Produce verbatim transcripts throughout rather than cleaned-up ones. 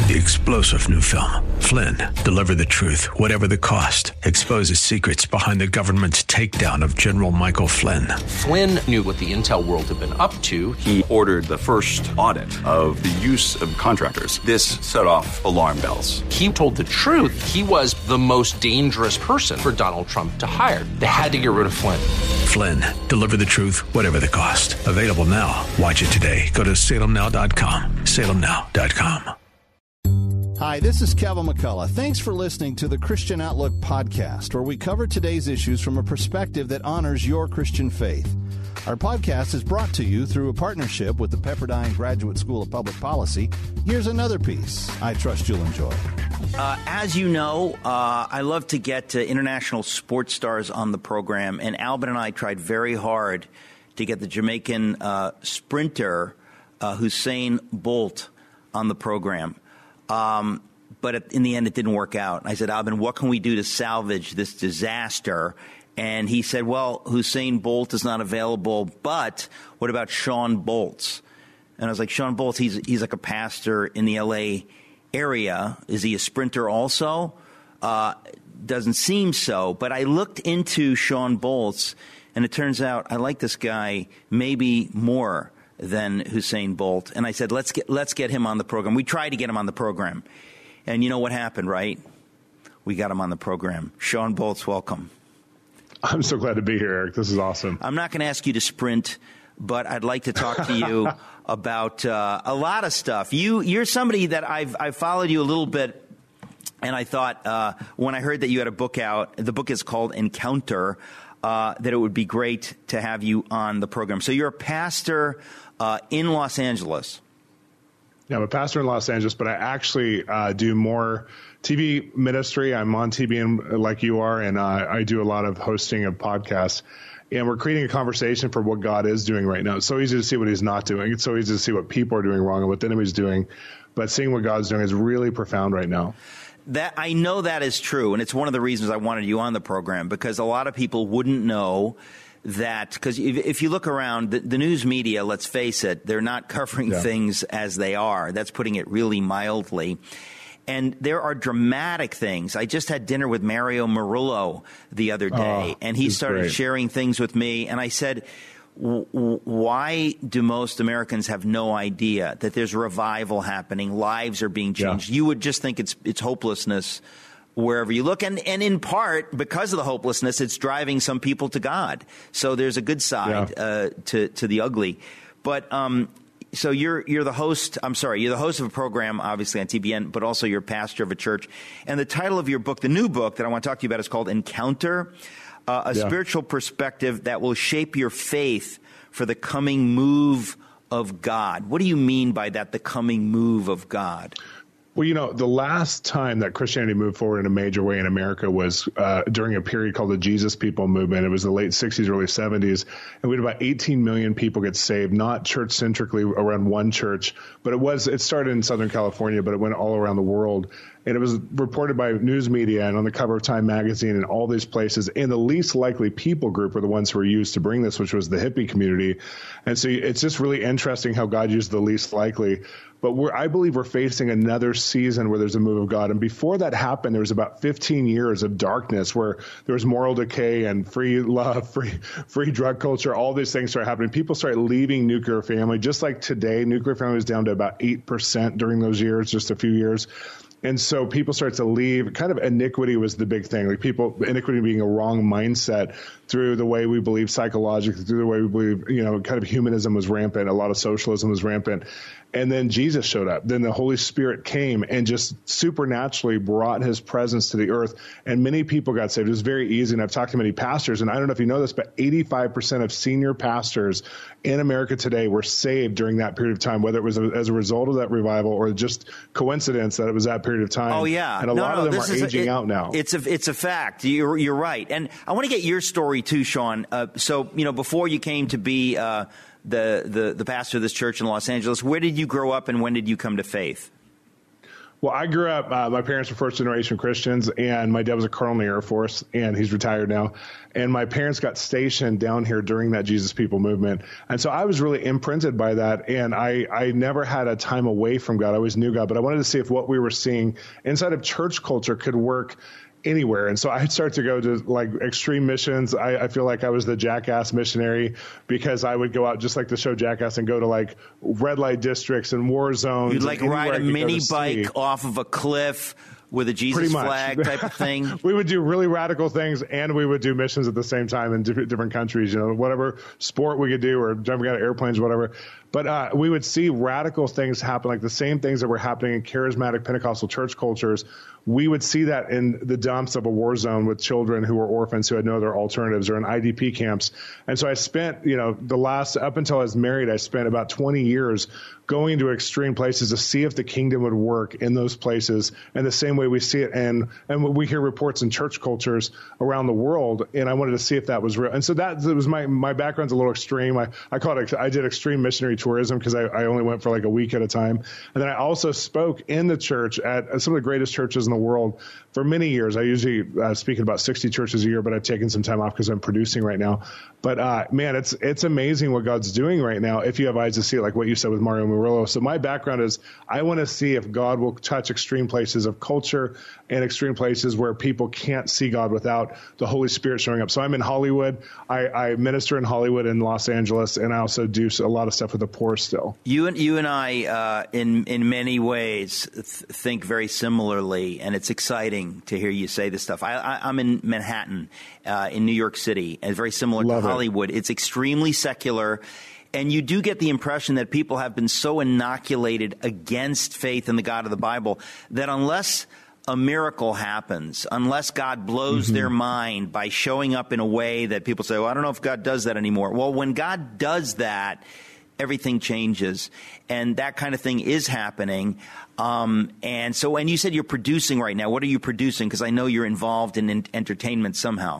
The explosive new film, Flynn, deliver the truth, whatever the cost, exposes secrets behind the government's takedown of General Michael Flynn. Flynn knew what the intel world had been up to. He ordered the first audit of the use of contractors. This set off alarm bells. He told the truth. He was the most dangerous person for Donald Trump to hire. They had to get rid of Flynn. Flynn, deliver the truth, whatever the cost. Available now. Watch it today. Go to salem now dot com. salem now dot com. Hi, this is Kevin McCullough. Thanks for listening to the Christian Outlook podcast, where we cover today's issues from a perspective that honors your Christian faith. Our podcast is brought to you through a partnership with the Pepperdine Graduate School of Public Policy. Here's another piece I trust you'll enjoy. Uh, as you know, uh, I love to get uh, international sports stars on the program, and Albin and I tried very hard to get the Jamaican uh, sprinter uh, Usain Bolt on the program. Um, but in the end, it didn't work out. I said, Albin, what can we do to salvage this disaster? And he said, well, Usain Bolt is not available, but what about Sean Bolts? And I was like, Sean Bolts, he's he's like a pastor in the L A area. Is he a sprinter also? Uh, doesn't seem so. But I looked into Sean Bolts, and it turns out I like this guy maybe more than Usain Bolt. And I said, let's get let's get him on the program. We tried to get him on the program. And you know what happened, right? We got him on the program. Sean Bolts, welcome. I'm so glad to be here, Eric. This is awesome. I'm not going to ask you to sprint, but I'd like to talk to you about uh, a lot of stuff. You, you're somebody that I've, I've followed you a little bit, and I thought uh, when I heard that you had a book out, the book is called Encounter, uh, that it would be great to have you on the program. So you're a pastor uh, in Los Angeles. Yeah, I'm a pastor in Los Angeles, but I actually uh, do more T V ministry. I'm on T V like you are, and uh, I do a lot of hosting of podcasts. And we're creating a conversation for what God is doing right now. It's so easy to see what he's not doing. It's so easy to see what people are doing wrong and what the enemy's doing. But seeing what God's doing is really profound right now. That I know that is true, and it's one of the reasons I wanted you on the program, because a lot of people wouldn't know that, because if, if you look around, the, the news media, let's face it, they're not covering yeah. things as they are. That's putting it really mildly. And there are dramatic things. I just had dinner with Mario Murillo the other day, oh, and he started great. sharing things with me. And I said, why do most Americans have no idea that there's revival happening, lives are being changed? Yeah. You would just think it's it's hopelessness wherever you look. And, and in part, because of the hopelessness, it's driving some people to God. So there's a good side yeah. uh, to, to the ugly. But um, so you're you're the host, I'm sorry, you're the host of a program, obviously, on T B N, but also you're pastor of a church. And the title of your book, the new book that I want to talk to you about, is called Encounter, uh, a yeah. spiritual perspective that will shape your faith for the coming move of God. What do you mean by that, the coming move of God? Well, you know, the last time that Christianity moved forward in a major way in America was uh, during a period called the Jesus People movement. It was the late sixties, early seventies, and we had about eighteen million people get saved, not church-centrically around one church, but it was it started in Southern California, but it went all around the world. And it was reported by news media and on the cover of Time magazine and all these places. And the least likely people group were the ones who were used to bring this, which was the hippie community. And so it's just really interesting how God used the least likely. But we're, I believe we're facing another season where there's a move of God. And before that happened, there was about fifteen years of darkness where there was moral decay and free love, free free drug culture. All these things started happening. People started leaving nuclear family. Just like today, nuclear family was down to about eight percent during those years, just a few years. And so people start to leave. Kind of iniquity was the big thing. Like people, iniquity being a wrong mindset through the way we believe psychologically, through the way we believe, you know, kind of humanism was rampant. A lot of socialism was rampant. And then Jesus showed up. Then the Holy Spirit came and just supernaturally brought his presence to the earth. And many people got saved. It was very easy. And I've talked to many pastors, and I don't know if you know this, but eighty-five percent of senior pastors in America today were saved during that period of time, whether it was as a result of that revival or just coincidence that it was that period of time. Oh, yeah. And a no, lot no, of them are aging a, it, out now. It's a, it's a fact. You're, you're right. And I want to get your story too, Sean. Uh, so, you know, before you came to be uh, the, the, the pastor of this church in Los Angeles, where did you grow up and when did you come to faith? Well, I grew up, uh, my parents were first generation Christians, and my dad was a colonel in the Air Force, and he's retired now. And my parents got stationed down here during that Jesus People movement. And so I was really imprinted by that. And I, I never had a time away from God. I always knew God, but I wanted to see if what we were seeing inside of church culture could work anywhere. And so I started to go to like extreme missions. I, I feel like I was the Jackass missionary, because I would go out just like the show Jackass and go to like red light districts and war zones. You'd like ride a mini bike off of a cliff with a Jesus flag type of thing. We would do really radical things, and we would do missions at the same time in different, different countries, you know, whatever sport we could do, or jumping out of airplanes, whatever. But uh, we would see radical things happen, like the same things that were happening in charismatic Pentecostal church cultures. We would see that in the dumps of a war zone with children who were orphans who had no other alternatives, or in I D P camps. And so I spent, you know, the last, up until I was married, I spent about twenty years going to extreme places to see if the kingdom would work in those places in the same way we see it. And, and we hear reports in church cultures around the world. And I wanted to see if that was real. And so that was my, my background's a little extreme. I, I call it, I did extreme missionary tourism, because I, I only went for like a week at a time. And then I also spoke in the church at some of the greatest churches in the world for many years. I usually uh, speak at about sixty churches a year, but I've taken some time off because I'm producing right now. But uh, man, it's it's amazing what God's doing right now if you have eyes to see it, like what you said with Mario Murillo. So my background is I want to see if God will touch extreme places of culture and extreme places where people can't see God without the Holy Spirit showing up. So I'm in Hollywood. I, I minister in Hollywood and Los Angeles, and I also do a lot of stuff with the poor still. You and you and I, uh, in in many ways, th- think very similarly, and it's exciting to hear you say this stuff. I, I, I'm in Manhattan, uh, in New York City, and very similar Love to it. Hollywood. It's extremely secular. And you do get the impression that people have been so inoculated against faith in the God of the Bible that unless a miracle happens, unless God blows mm-hmm. their mind by showing up in a way that people say, well, I don't know if God does that anymore. Well, when God does that, everything changes. And that kind of thing is happening. Um, and so, and you said you're producing right now. What are you producing? Because I know you're involved in, in entertainment somehow.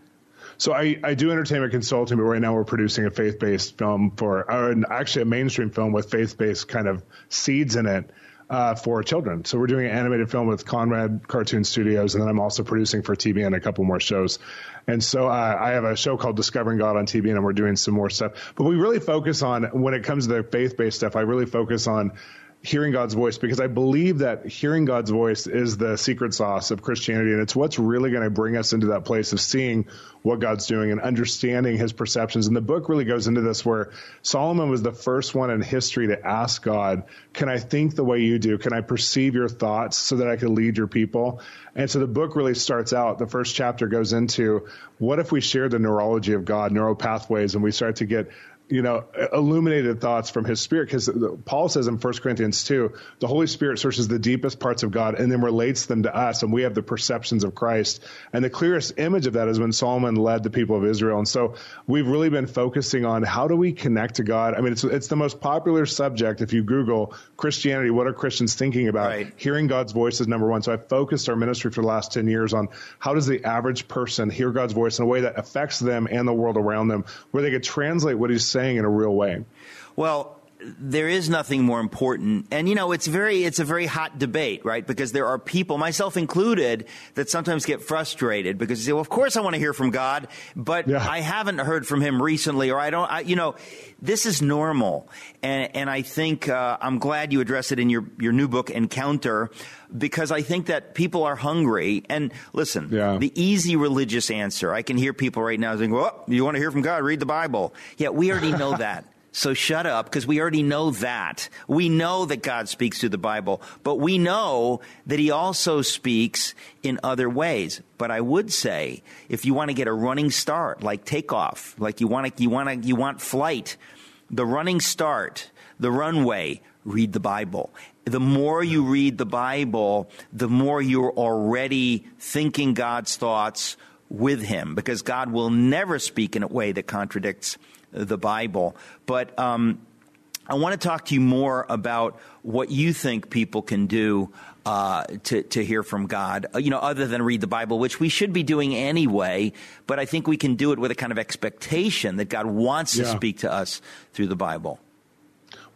So I, I do entertainment consulting, but right now we're producing a faith-based film for, or actually a mainstream film with faith-based kind of seeds in it uh, for children. So we're doing an animated film with Conrad Cartoon Studios, and then I'm also producing for T B N a couple more shows. And so uh, I have a show called Discovering God on T B N, and we're doing some more stuff. But we really focus on, when it comes to the faith-based stuff, I really focus on hearing God's voice, because I believe that hearing God's voice is the secret sauce of Christianity, and it's what's really going to bring us into that place of seeing what God's doing and understanding his perceptions. And the book really goes into this, where Solomon was the first one in history to ask God, can I think the way you do? Can I perceive your thoughts so that I can lead your people? And so the book really starts out, the first chapter goes into, what if we share the neurology of God, neural pathways, and we start to get you know, illuminated thoughts from his Spirit, because Paul says in First Corinthians two, the Holy Spirit searches the deepest parts of God and then relates them to us, and we have the perceptions of Christ. And the clearest image of that is when Solomon led the people of Israel. And so we've really been focusing on, how do we connect to God? I mean, it's it's the most popular subject. If you Google Christianity, what are Christians thinking about? Right. Hearing God's voice is number one. So I focused our ministry for the last ten years on how does the average person hear God's voice in a way that affects them and the world around them, where they could translate what he's saying in a real way. Well, there is nothing more important. And, you know, it's very, it's a very hot debate, right? Because there are people, myself included, that sometimes get frustrated because they say, well, of course I want to hear from God, but yeah. I haven't heard from him recently, or I don't, I, you know, this is normal. And, and I think, uh, I'm glad you address it in your, your new book, Encounter, because I think that people are hungry. And listen, yeah. the easy religious answer, I can hear people right now saying, well, you want to hear from God? Read the Bible. Yeah, we already know that. So shut up, because we already know that. We know that God speaks through the Bible, but we know that he also speaks in other ways. But I would say, if you want to get a running start, like takeoff, like you want to, you want to, you want flight, the running start, the runway, read the Bible. The more you read the Bible, the more you're already thinking God's thoughts with him, because God will never speak in a way that contradicts the Bible. But um, I want to talk to you more about what you think people can do uh, to, to hear from God, you know, other than read the Bible, which we should be doing anyway. But I think we can do it with a kind of expectation that God wants yeah. to speak to us through the Bible.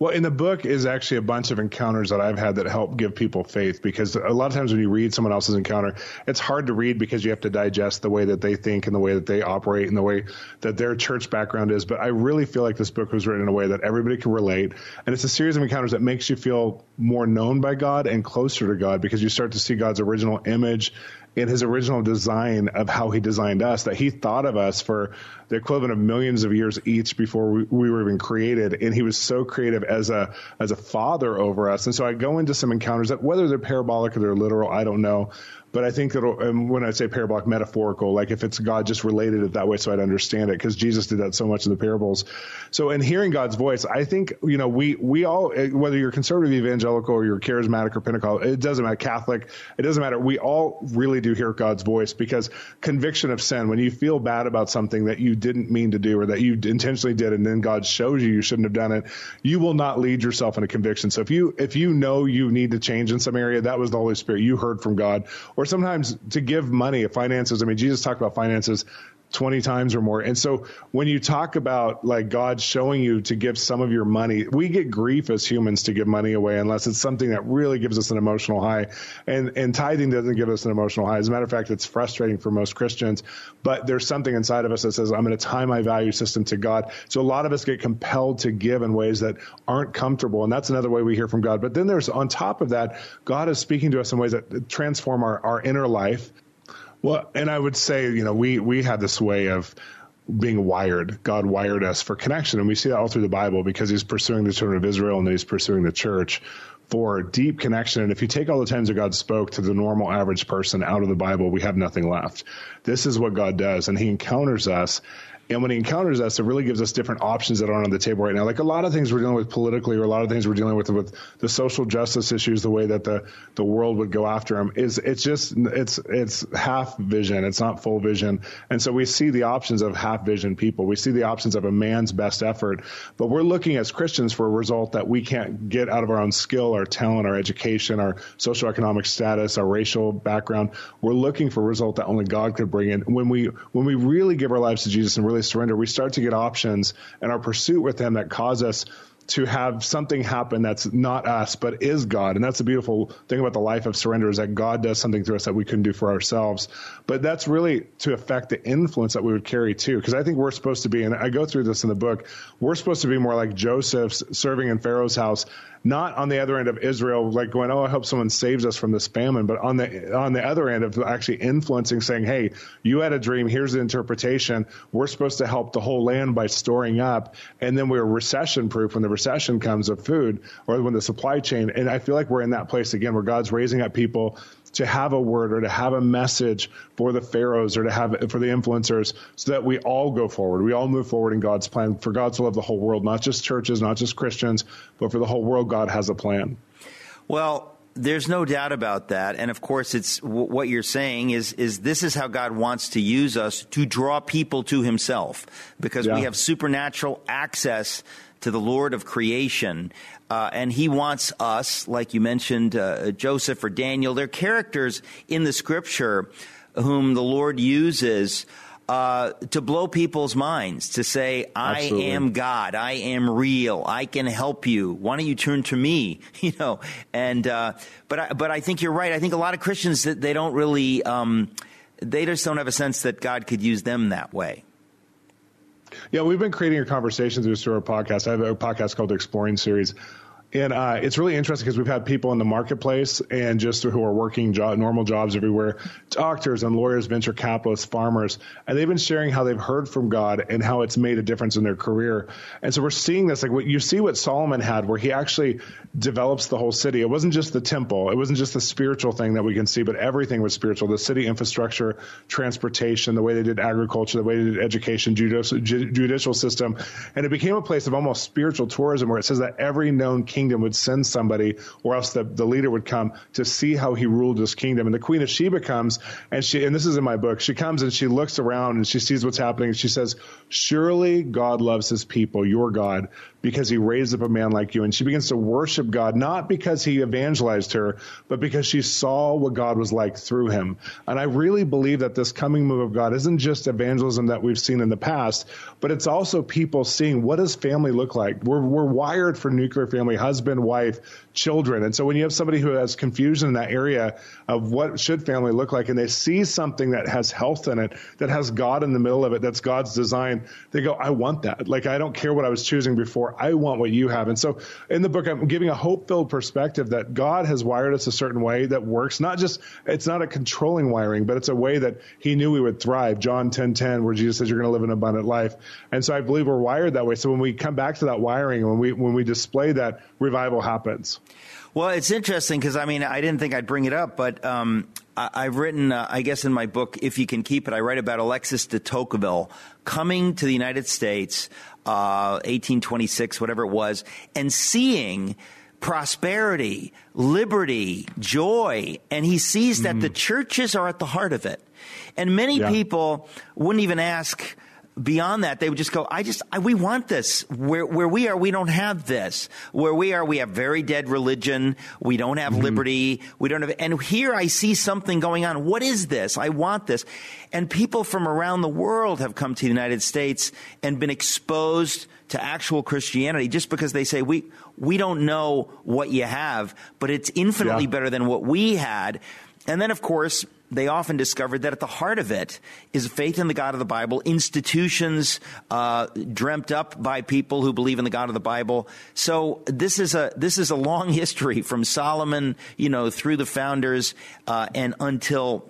Well, in the book is actually a bunch of encounters that I've had that help give people faith, because a lot of times when you read someone else's encounter, it's hard to read because you have to digest the way that they think and the way that they operate and the way that their church background is. But I really feel like this book was written in a way that everybody can relate. And it's a series of encounters that makes you feel more known by God and closer to God, because you start to see God's original image in his original design of how he designed us, that he thought of us for the equivalent of millions of years each before we, we were even created. And he was so creative as a as a father over us. And so I go into some encounters that, whether they're parabolic or they're literal, I don't know. But I think that um, when I say parabolic, metaphorical, like if it's God just related it that way so I'd understand it, because Jesus did that so much in the parables. So in hearing God's voice, I think, you know, we we all, whether you're conservative, evangelical, or you're charismatic or Pentecostal, it doesn't matter, Catholic, it doesn't matter. We all really do hear God's voice, because conviction of sin, when you feel bad about something that you didn't mean to do or that you intentionally did, and then God shows you you shouldn't have done it, you will not lead yourself in a conviction. So if you if you know you need to change in some area, that was the Holy Spirit. You heard from God. Or sometimes to give money, finances. I mean, Jesus talked about finances twenty times or more. And so when you talk about like God showing you to give some of your money, we get grief as humans to give money away unless it's something that really gives us an emotional high. And, and tithing doesn't give us an emotional high. As a matter of fact, it's frustrating for most Christians, but there's something inside of us that says, I'm going to tie my value system to God. So a lot of us get compelled to give in ways that aren't comfortable. And that's another way we hear from God. But then there's, on top of that, God is speaking to us in ways that transform our, our inner life. Well, and I would say, you know, we, we had this way of being wired. God wired us for connection. And we see that all through the Bible, because he's pursuing the children of Israel and then he's pursuing the church for deep connection. And if you take all the times that God spoke to the normal average person out of the Bible, we have nothing left. This is what God does. And he encounters us. And when he encounters us, it really gives us different options that aren't on the table right now. Like a lot of things we're dealing with politically, or a lot of things we're dealing with with the social justice issues, the way that the, the world would go after them, is it's just it's it's half vision. It's not full vision. And so we see the options of half vision people. We see the options of a man's best effort. But we're looking as Christians for a result that we can't get out of our own skill, our talent, our education, our socioeconomic status, our racial background. We're looking for a result that only God could bring in. When we when we really give our lives to Jesus and really surrender, we start to get options in our pursuit with him that cause us to have something happen that's not us, but is God. And that's the beautiful thing about the life of surrender, is that God does something through us that we couldn't do for ourselves. But that's really to affect the influence that we would carry too. Because I think we're supposed to be, and I go through this in the book, we're supposed to be more like Joseph serving in Pharaoh's house, not on the other end of Israel, like going, oh, I hope someone saves us from this famine, but on the on the other end of actually influencing, saying, hey, you had a dream, here's the interpretation. We're supposed to help the whole land by storing up, and then we're recession proof when the recession comes of food, or when the supply chain. And I feel like we're in that place again, where God's raising up people to have a word or to have a message for the pharaohs or to have for the influencers, so that we all go forward. We all move forward in God's plan. For God to love the whole world, not just churches, not just Christians, but for the whole world, God has a plan. Well, there's no doubt about that. And of course, it's w- what you're saying is, is this is how God wants to use us to draw people to himself, because yeah. we have supernatural access to the Lord of creation. Uh, and he wants us, like you mentioned, uh, Joseph or Daniel, they're characters in the scripture whom the Lord uses uh, to blow people's minds, to say, I Absolutely. am God, I am real, I can help you. Why don't you turn to me? You know, and uh, but I, but I think you're right. I think a lot of Christians, they don't really, um, they just don't have a sense that God could use them that way. Yeah, we've been creating a conversation through our podcast. I have a podcast called the Exploring Series. And uh, it's really interesting because we've had people in the marketplace and just who are working job, normal jobs everywhere, doctors and lawyers, venture capitalists, farmers, and they've been sharing how they've heard from God and how it's made a difference in their career. And so we're seeing this, like what you see what Solomon had, where he actually develops the whole city. It wasn't just the temple. It wasn't just the spiritual thing that we can see, but everything was spiritual. The city infrastructure, transportation, the way they did agriculture, the way they did education, judicial, judicial system. And it became a place of almost spiritual tourism, where it says that every known king kingdom would send somebody, or else the, the leader would come to see how he ruled his kingdom. And the Queen of Sheba comes, and she, and this is in my book, she comes and she looks around and she sees what's happening, and she says, surely God loves his people, your God, because he raised up a man like you. And she begins to worship God, not because he evangelized her, but because she saw what God was like through him. And I really believe that this coming move of God isn't just evangelism that we've seen in the past, but it's also people seeing, what does family look like? We're, we're wired for nuclear family, husband, wife, children. And so when you have somebody who has confusion in that area of what should family look like, and they see something that has health in it, that has God in the middle of it, that's God's design, they go, I want that. Like, I don't care what I was choosing before. I want what you have. And so in the book, I'm giving a hope-filled perspective that God has wired us a certain way that works. Not just, it's not a controlling wiring, but it's a way that he knew we would thrive. John ten ten, where Jesus says you're going to live an abundant life. And so I believe we're wired that way. So when we come back to that wiring, when we, when we display that, revival happens. Well, it's interesting because, I mean, I didn't think I'd bring it up, but um, I, I've written, uh, I guess in my book, If You Can Keep It, I write about Alexis de Tocqueville coming to the United States, uh, eighteen twenty-six, whatever it was, and seeing prosperity, liberty, joy, and he sees that mm. the churches are at the heart of it. And many yeah. people wouldn't even ask beyond that. They would just go, I just, I, we want this. Where, where we are, we don't have this. Where we are, we have very dead religion. We don't have mm-hmm. liberty. We don't have, and here I see something going on. What is this? I want this. And people from around the world have come to the United States and been exposed to actual Christianity just because they say, we, we don't know what you have, but it's infinitely yeah. better than what we had. And then, of course, they often discovered that at the heart of it is faith in the God of the Bible, institutions uh, dreamt up by people who believe in the God of the Bible. So this is a this is a long history from Solomon, you know, through the founders uh, and until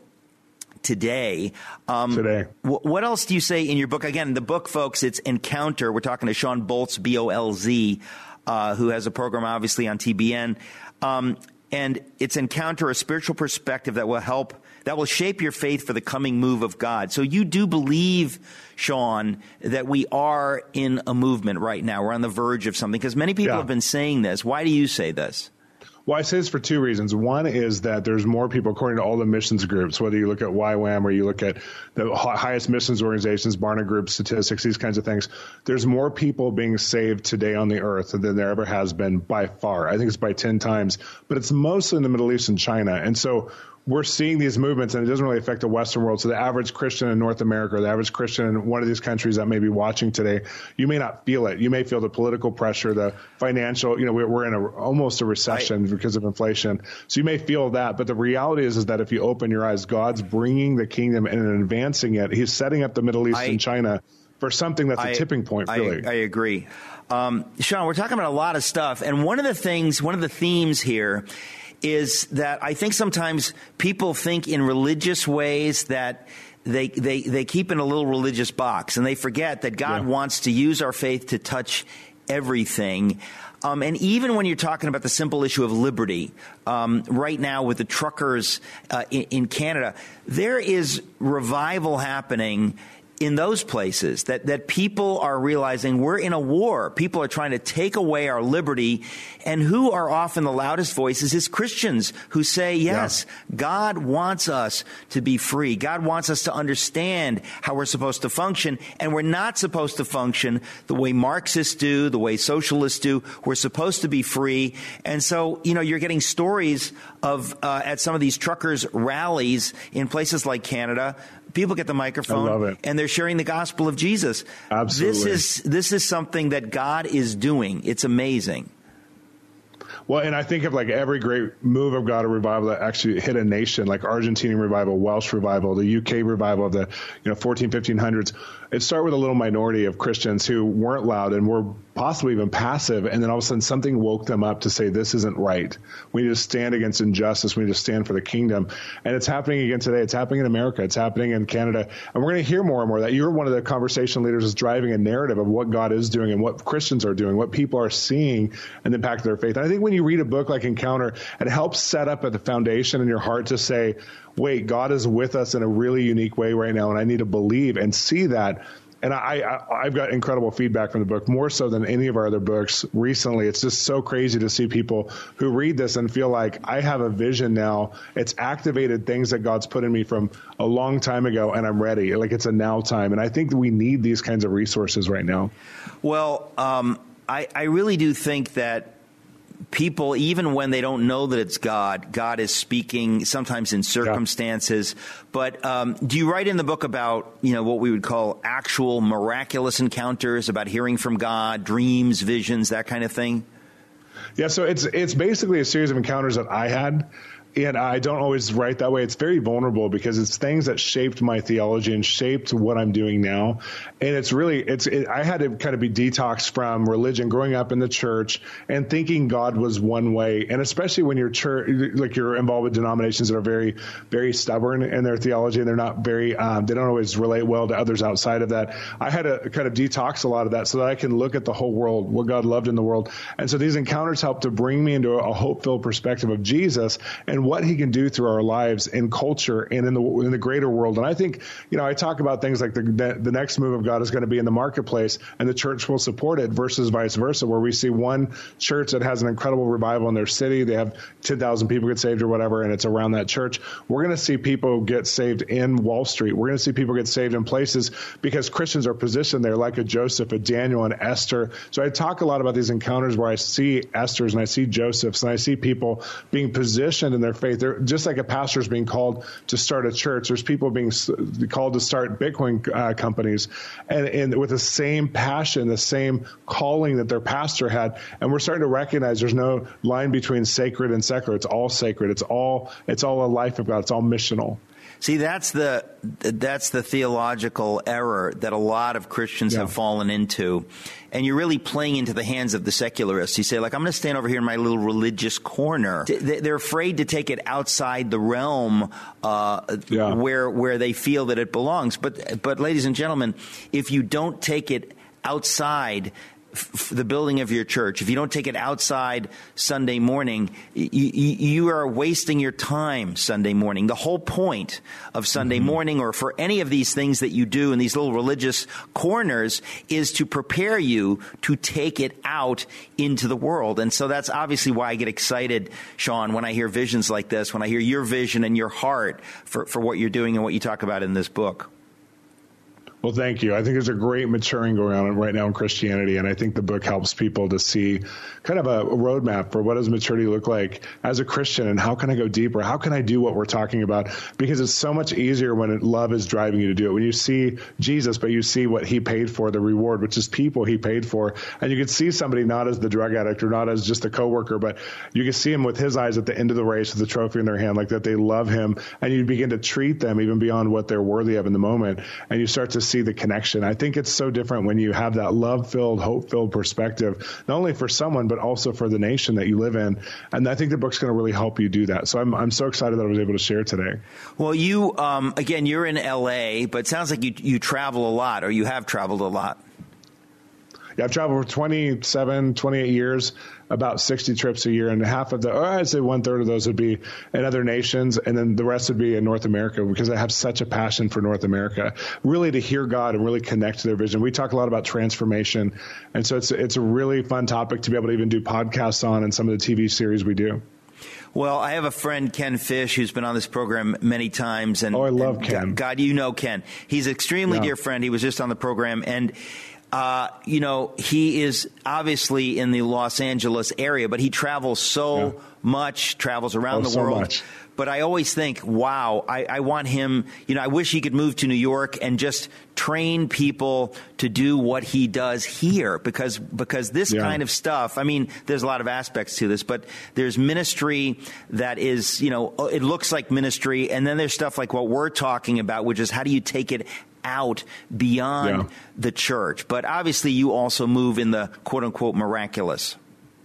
today. Um, today. W- what else do you say in your book? Again, the book, folks, it's Encounter. We're talking to Shawn Bolz, B O L Z, uh, who has a program obviously on T B N. Um, and it's Encounter, a spiritual perspective that will help, that will shape your faith for the coming move of God. So you do believe, Shawn, that we are in a movement right now. We're on the verge of something, because many people yeah. have been saying this. Why do you say this? Well, I say this for two reasons. One is that there's more people, according to all the missions groups, whether you look at Y WAM or you look at the highest missions organizations, Barna Group statistics, these kinds of things, there's more people being saved today on the earth than there ever has been by far. I think it's by ten times, but it's mostly in the Middle East and China. And so we're seeing these movements, and it doesn't really affect the Western world. So the average Christian in North America, or the average Christian in one of these countries that may be watching today, you may not feel it. You may feel the political pressure, the financial, you know, we're in a, almost a recession I, because of inflation. So you may feel that. But the reality is, is that if you open your eyes, God's bringing the kingdom and advancing it. He's setting up the Middle East I, and China for something that's I, a tipping point, really. I, I agree. Um, Shawn, we're talking about a lot of stuff. And one of the things, one of the themes here is that I think sometimes people think in religious ways that they they they keep in a little religious box, and they forget that God yeah. wants to use our faith to touch everything. Um, and even when you're talking about the simple issue of liberty, um, right now with the truckers uh, in, in Canada, there is revival happening in those places, that, that people are realizing we're in a war. People are trying to take away our liberty. And who are often the loudest voices is Christians who say, yes, yeah. God wants us to be free. God wants us to understand how we're supposed to function. And we're not supposed to function the way Marxists do, the way socialists do. We're supposed to be free. And so, you know, you're getting stories of uh, at some of these truckers' rallies in places like Canada. People get the microphone and they're sharing the gospel of Jesus. Absolutely. This is this is something that God is doing. It's amazing. Well, and I think of like every great move of God or revival that actually hit a nation, like Argentinian revival, Welsh revival, the U K revival of the you know fourteen, fifteen hundreds. It started with a little minority of Christians who weren't loud and were possibly even passive, and then all of a sudden something woke them up to say, this isn't right. We need to stand against injustice. We need to stand for the kingdom. And it's happening again today. It's happening in America. It's happening in Canada. And we're going to hear more and more of that. You're one of the conversation leaders is driving a narrative of what God is doing and what Christians are doing, what people are seeing and the impact of their faith. And I think when you read a book like Encounter, it helps set up at the foundation in your heart to say, wait, God is with us in a really unique way right now, and I need to believe and see that. And I, I, I've got incredible feedback from the book, more so than any of our other books recently. It's just so crazy to see people who read this and feel like I have a vision now. It's activated things that God's put in me from a long time ago, and I'm ready. Like it's a now time. And I think that we need these kinds of resources right now. Well, um, I, I really do think that people, even when they don't know that it's God, God is speaking sometimes in circumstances. Yeah. But um, do you write in the book about, you know, what we would call actual miraculous encounters, about hearing from God, dreams, visions, that kind of thing? Yeah, so it's it's basically a series of encounters that I had. And I don't always write that way. It's very vulnerable because it's things that shaped my theology and shaped what I'm doing now. And it's really, it's, it, I had to kind of be detoxed from religion, growing up in the church and thinking God was one way. And especially when you're church, like you're involved with denominations that are very, very stubborn in their theology and they're not very, um, they don't always relate well to others outside of that. I had to kind of detox a lot of that so that I can look at the whole world, what God loved in the world. And so these encounters help to bring me into a hope-filled perspective of Jesus and what he can do through our lives in culture and in the in the greater world. And I think, you know, I talk about things like the the next move of God is going to be in the marketplace and the church will support it versus vice versa, where we see one church that has an incredible revival in their city. They have ten thousand people get saved or whatever, and it's around that church. We're going to see people get saved in Wall Street. We're going to see people get saved in places because Christians are positioned there like a Joseph, a Daniel, and Esther. So I talk a lot about these encounters where I see Esther's and I see Joseph's and I see people being positioned in their faith. They're just like a pastor is being called to start a church. There's people being called to start Bitcoin uh, companies and, and with the same passion, the same calling that their pastor had. And we're starting to recognize there's no line between sacred and secular. It's all sacred. It's all, it's all a life of God. It's all missional. See, that's the that's the theological error that a lot of Christians yeah. have fallen into. And you're really playing into the hands of the secularists. You say, like, I'm going to stand over here in my little religious corner. They're afraid to take it outside the realm uh, yeah. where where they feel that it belongs. But, but, ladies and gentlemen, if you don't take it outside the building of your church, if you don't take it outside Sunday morning, you, you are wasting your time Sunday morning. The whole point of Sunday mm-hmm. morning, or for any of these things that you do in these little religious corners, is to prepare you to take it out into the world. And so that's obviously why I get excited, Sean, when I hear visions like this, when I hear your vision and your heart for, for what you're doing and what you talk about in this book. Well, thank you. I think there's a great maturing going on right now in Christianity, and I think the book helps people to see kind of a roadmap for what does maturity look like as a Christian, and how can I go deeper? How can I do what we're talking about? Because it's so much easier when it, love is driving you to do it. When you see Jesus, but you see what he paid for, the reward, which is people he paid for, and you can see somebody not as the drug addict or not as just a coworker, but you can see him with his eyes at the end of the race with the trophy in their hand, like that they love him, and you begin to treat them even beyond what they're worthy of in the moment, and you start to see the connection. I think it's so different when you have that love-filled, hope-filled perspective, not only for someone, but also for the nation that you live in. And I think the book's going to really help you do that. So I'm I'm so excited that I was able to share today. Well, you, um, again, you're in L A, but it sounds like you, you travel a lot, or you have traveled a lot. Yeah, I've traveled for twenty-seven, twenty-eight years, about sixty trips a year, and half of the, or I'd say one third of those would be in other nations, and then the rest would be in North America, because I have such a passion for North America, really to hear God and really connect to their vision. We talk a lot about transformation, and so it's it's a really fun topic to be able to even do podcasts on, and some of the T V series we do. Well, I have a friend, Ken Fish, who's been on this program many times. And, oh, I love and Ken. God, you know Ken. He's an extremely yeah. dear friend. He was just on the program, and Uh, you know, he is obviously in the Los Angeles area, but he travels so yeah. much, travels around oh, the so world. Much. But I always think, wow, I, I want him, you know, I wish he could move to New York and just train people to do what he does here, because because this yeah. kind of stuff, I mean, there's a lot of aspects to this, but there's ministry that is, you know, it looks like ministry, and then there's stuff like what we're talking about, which is how do you take it out beyond yeah. the church. But obviously you also move in the quote unquote miraculous.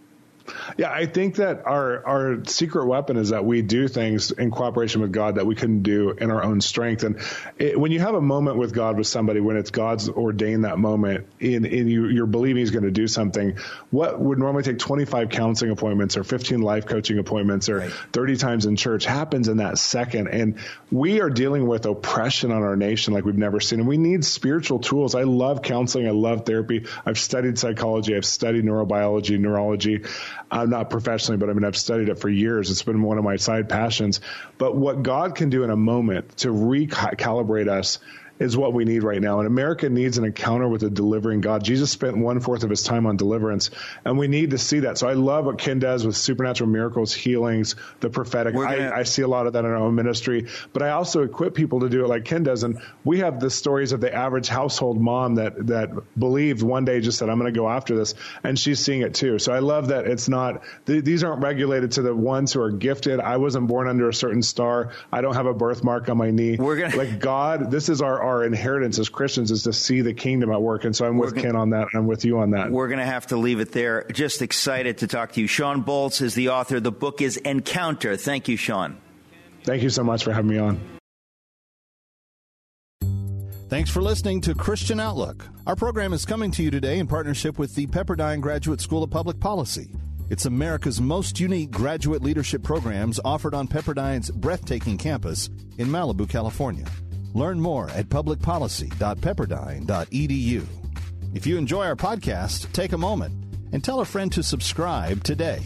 Yeah, I think that our our secret weapon is that we do things in cooperation with God that we couldn't do in our own strength. And it, when you have a moment with God with somebody, when it's God's ordained that moment, and, and you, you're believing he's going to do something, what would normally take twenty-five counseling appointments or fifteen life coaching appointments or right. thirty times in church happens in that second. And we are dealing with oppression on our nation like we've never seen. And we need spiritual tools. I love counseling. I love therapy. I've studied psychology. I've studied neurobiology, neurology. I'm not professionally, but I mean, I've studied it for years. It's been one of my side passions. But what God can do in a moment to recalibrate us is what we need right now. And America needs an encounter with a delivering God. Jesus spent one fourth of his time on deliverance, and we need to see that. So I love what Ken does with supernatural miracles, healings, the prophetic. Gonna... I, I see a lot of that in our own ministry, but I also equip people to do it like Ken does. And we have the stories of the average household mom that, that believed one day just said, I'm going to go after this. And she's seeing it too. So I love that it's not, th- these aren't regulated to the ones who are gifted. I wasn't born under a certain star. I don't have a birthmark on my knee. We're gonna... Like God, this is our, our inheritance as Christians, is to see the kingdom at work. And so I'm with gonna... Ken on that. I'm with you on that. We're going to have to leave it there. Just excited to talk to you. Shawn Bolz is the author. The book is Encounter. Thank you, Shawn. Thank you so much for having me on. Thanks for listening to Christian Outlook. Our program is coming to you today in partnership with the Pepperdine Graduate School of Public Policy. It's America's most unique graduate leadership programs offered on Pepperdine's breathtaking campus in Malibu, California. Learn more at public policy dot pepperdine dot e d u. If you enjoy our podcast, take a moment and tell a friend to subscribe today.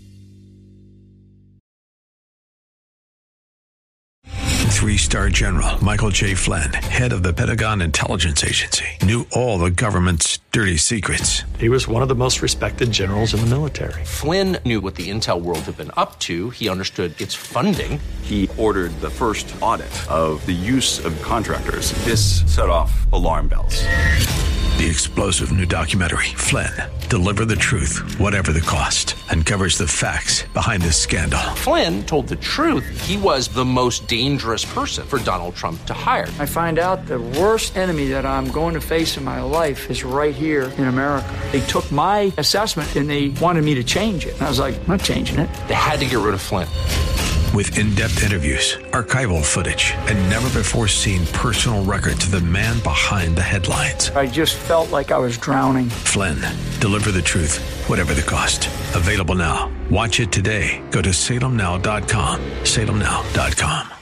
Three-star General Michael J. Flynn, head of the Pentagon Intelligence Agency, knew all the government's dirty secrets. He was one of the most respected generals in the military. Flynn knew what the intel world had been up to. He understood its funding. He ordered the first audit of the use of contractors. This set off alarm bells. The explosive new documentary, Flynn, Deliver the Truth, Whatever the Cost, uncovers the facts behind this scandal. Flynn told the truth. He was the most dangerous person for Donald Trump to hire. I find out the worst enemy that I'm going to face in my life is right here in America. They took my assessment and they wanted me to change it. And I was like, I'm not changing it. They had to get rid of Flynn. With in-depth interviews, archival footage, and never-before-seen personal records of the man behind the headlines. I just felt like I was drowning. Flynn, Deliver the Truth, Whatever the Cost. Available now. Watch it today. Go to salem now dot com. salem now dot com.